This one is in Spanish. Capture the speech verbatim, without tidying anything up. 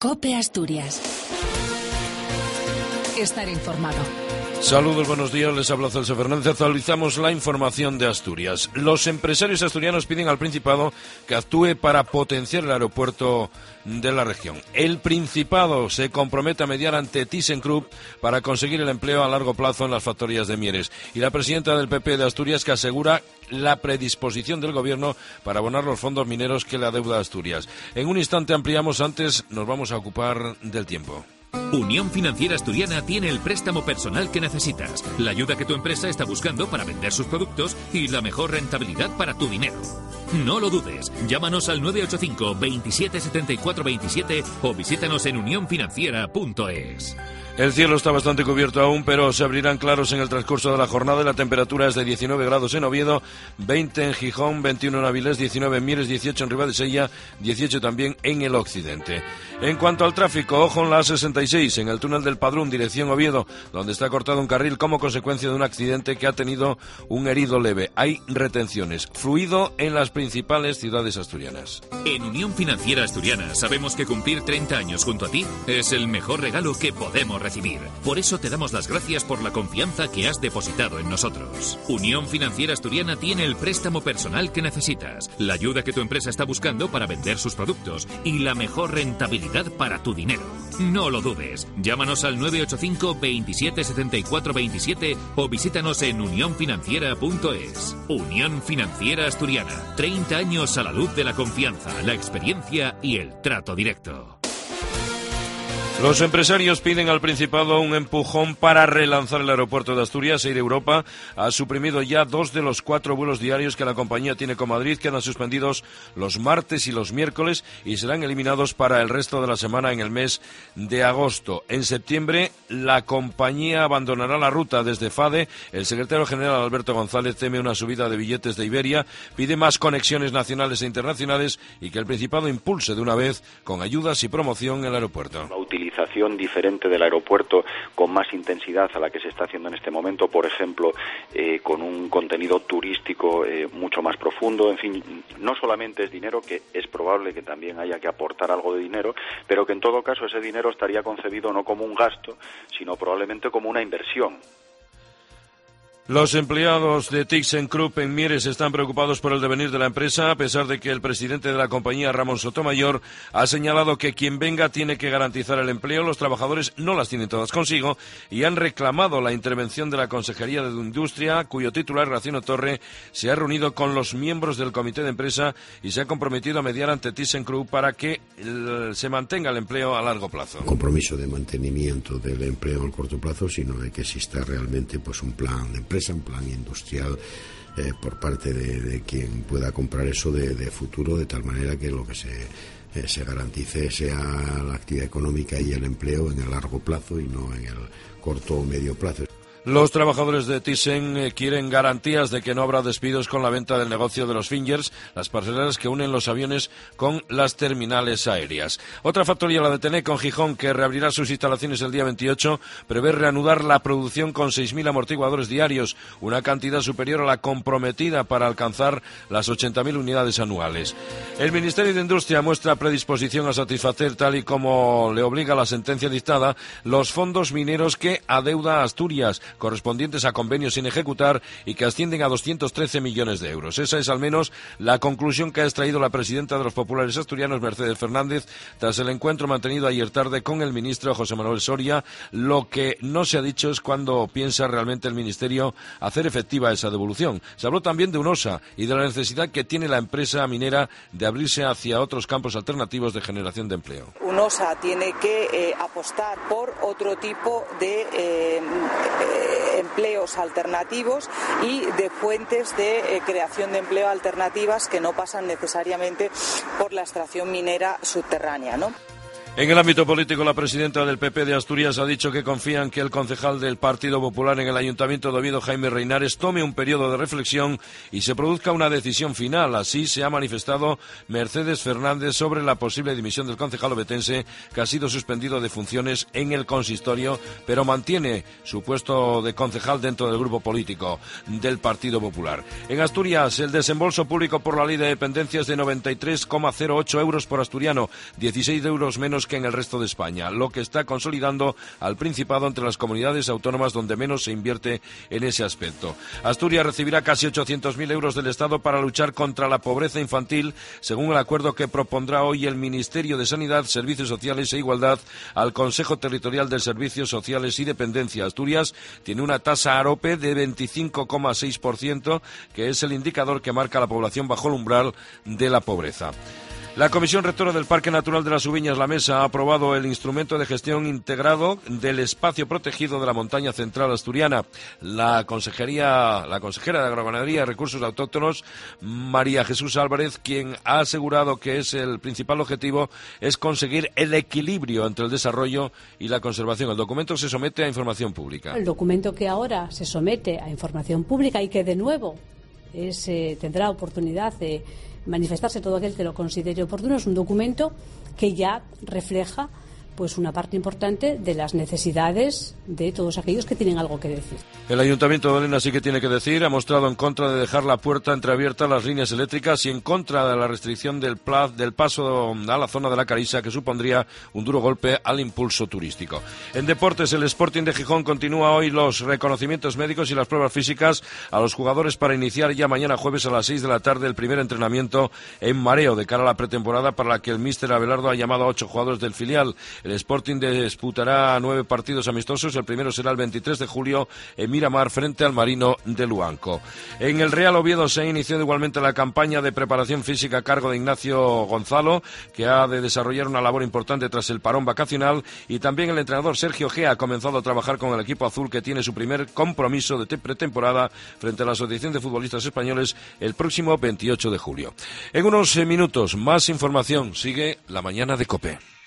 COPE Asturias. Estar informado. Saludos, buenos días, les habla Celso Fernández. Actualizamos la información de Asturias. Los empresarios asturianos piden al Principado que actúe para potenciar el aeropuerto de la región. El Principado se compromete a mediar ante ThyssenKrupp para conseguir el empleo a largo plazo en las factorías de Mieres. Y la presidenta del P P de Asturias que asegura la predisposición del Gobierno para abonar los fondos mineros que le adeuda a Asturias. En un instante ampliamos, antes nos vamos a ocupar del tiempo. Unión Financiera Asturiana tiene el préstamo personal que necesitas, la ayuda que tu empresa está buscando para vender sus productos y la mejor rentabilidad para tu dinero. No lo dudes, llámanos al nueve ocho cinco, veintisiete setenta y cuatro veintisiete o visítanos en unión financiera punto es. El cielo está bastante cubierto aún, pero se abrirán claros en el transcurso de la jornada y la temperatura es de diecinueve grados en Oviedo, veinte en Gijón, veintiuno en Avilés, diecinueve en Mieres, dieciocho en Ribadesella, dieciocho también en el occidente. En cuanto al tráfico, ojo en la A sesenta y seis, en el túnel del Padrón, dirección Oviedo, donde está cortado un carril como consecuencia de un accidente que ha tenido un herido leve. Hay retenciones. Fluido en las principales ciudades asturianas. En Unión Financiera Asturiana sabemos que cumplir treinta años junto a ti es el mejor regalo que podemos recibir. Por eso te damos las gracias por la confianza que has depositado en nosotros. Unión Financiera Asturiana tiene el préstamo personal que necesitas, la ayuda que tu empresa está buscando para vender sus productos y la mejor rentabilidad para tu dinero. No lo dudes, llámanos al nueve ocho cinco, veintisiete setenta y cuatro veintisiete o visítanos en unión financiera punto es. Unión Financiera Asturiana, treinta años a la luz de la confianza, la experiencia y el trato directo. Los empresarios piden al Principado un empujón para relanzar el aeropuerto de Asturias. Air Europa ha suprimido ya dos de los cuatro vuelos diarios que la compañía tiene con Madrid. Quedan suspendidos los martes y los miércoles y serán eliminados para el resto de la semana en el mes de agosto. En septiembre la compañía abandonará la ruta desde Fade. El secretario general Alberto González teme una subida de billetes de Iberia, pide más conexiones nacionales e internacionales y que el Principado impulse de una vez con ayudas y promoción el aeropuerto. Utilización diferente del aeropuerto con más intensidad a la que se está haciendo en este momento, por ejemplo, eh, con un contenido turístico eh, mucho más profundo. En fin, no solamente es dinero, que es probable que también haya que aportar algo de dinero, pero que en todo caso ese dinero estaría concebido no como un gasto, sino probablemente como una inversión. Los empleados de ThyssenKrupp en Mieres están preocupados por el devenir de la empresa, a pesar de que el presidente de la compañía, Ramón Sotomayor, ha señalado que quien venga tiene que garantizar el empleo. Los trabajadores no las tienen todas consigo y han reclamado la intervención de la Consejería de Industria, cuyo titular, Graciano Torre, se ha reunido con los miembros del comité de empresa y se ha comprometido a mediar ante ThyssenKrupp para que el, se mantenga el empleo a largo plazo. Un compromiso de mantenimiento del empleo a corto plazo, sino de que exista realmente pues un plan de empresa, un plan industrial eh, por parte de, de quien pueda comprar eso de, de futuro, de tal manera que lo que se, eh, se garantice sea la actividad económica y el empleo en el largo plazo y no en el corto o medio plazo. Los trabajadores de Thyssen eh, quieren garantías de que no habrá despidos con la venta del negocio de los Fingers, las parceleras que unen los aviones con las terminales aéreas. Otra factoría, la de Tenneco en Gijón, que reabrirá sus instalaciones el día veintiocho, prevé reanudar la producción con seis mil amortiguadores diarios, una cantidad superior a la comprometida para alcanzar las ochenta mil unidades anuales. El Ministerio de Industria muestra predisposición a satisfacer, tal y como le obliga la sentencia dictada, los fondos mineros que adeuda a Asturias, correspondientes a convenios sin ejecutar y que ascienden a doscientos trece millones de euros. Esa es al menos la conclusión que ha extraído la presidenta de los populares asturianos, Mercedes Fernández, tras el encuentro mantenido ayer tarde con el ministro José Manuel Soria. Lo que no se ha dicho es cuándo piensa realmente el ministerio hacer efectiva esa devolución. Se habló también de UNOSA y de la necesidad que tiene la empresa minera de abrirse hacia otros campos alternativos de generación de empleo. UNOSA tiene que eh, apostar por otro tipo de eh, eh, empleos alternativos y de fuentes de eh, creación de empleo alternativas que no pasan necesariamente por la extracción minera subterránea, ¿no? En el ámbito político, la presidenta del P P de Asturias ha dicho que confía en que el concejal del Partido Popular en el Ayuntamiento de Oviedo, Jaime Reinares, tome un periodo de reflexión y se produzca una decisión final. Así se ha manifestado Mercedes Fernández sobre la posible dimisión del concejal ovetense, que ha sido suspendido de funciones en el consistorio, pero mantiene su puesto de concejal dentro del grupo político del Partido Popular. En Asturias, el desembolso público por la ley de dependencias de noventa y tres coma cero ocho euros por asturiano, dieciséis euros menos menos que en el resto de España, lo que está consolidando al Principado entre las comunidades autónomas donde menos se invierte en ese aspecto. Asturias recibirá casi ochocientos mil euros del Estado para luchar contra la pobreza infantil, según el acuerdo que propondrá hoy el Ministerio de Sanidad, Servicios Sociales e Igualdad al Consejo Territorial de Servicios Sociales y Dependencia. Asturias tiene una tasa AROPE de veinticinco coma seis por ciento, que es el indicador que marca la población bajo el umbral de la pobreza. La Comisión Rectora del Parque Natural de las Ubiñas, La Mesa, ha aprobado el instrumento de gestión integrado del espacio protegido de la montaña central asturiana. La consejería, la consejera de Agroganadería y Recursos Autóctonos, María Jesús Álvarez, quien ha asegurado que es el principal objetivo es conseguir el equilibrio entre el desarrollo y la conservación. El documento se somete a información pública. El documento que ahora se somete a información pública y que de nuevo es, eh, tendrá oportunidad de manifestarse todo aquel que lo considere oportuno, es un documento que ya refleja pues una parte importante de las necesidades de todos aquellos que tienen algo que decir. El Ayuntamiento de Olena sí que tiene que decir, ha mostrado en contra de dejar la puerta entreabierta a las líneas eléctricas y en contra de la restricción del, pla, del paso a la zona de la Carisa, que supondría un duro golpe al impulso turístico. En deportes, el Sporting de Gijón continúa hoy los reconocimientos médicos y las pruebas físicas a los jugadores para iniciar ya mañana jueves a las seis de la tarde el primer entrenamiento en mareo de cara a la pretemporada, para la que el míster Abelardo ha llamado a ocho jugadores del filial. El Sporting disputará nueve partidos amistosos. El primero será el veintitrés de julio en Miramar frente al Marino de Luanco. En el Real Oviedo se ha iniciado igualmente la campaña de preparación física a cargo de Ignacio Gonzalo, que ha de desarrollar una labor importante tras el parón vacacional, y también el entrenador Sergio Gea ha comenzado a trabajar con el equipo azul, que tiene su primer compromiso de pretemporada frente a la Asociación de Futbolistas Españoles el próximo veintiocho de julio. En unos minutos más información. Sigue la mañana de COPE.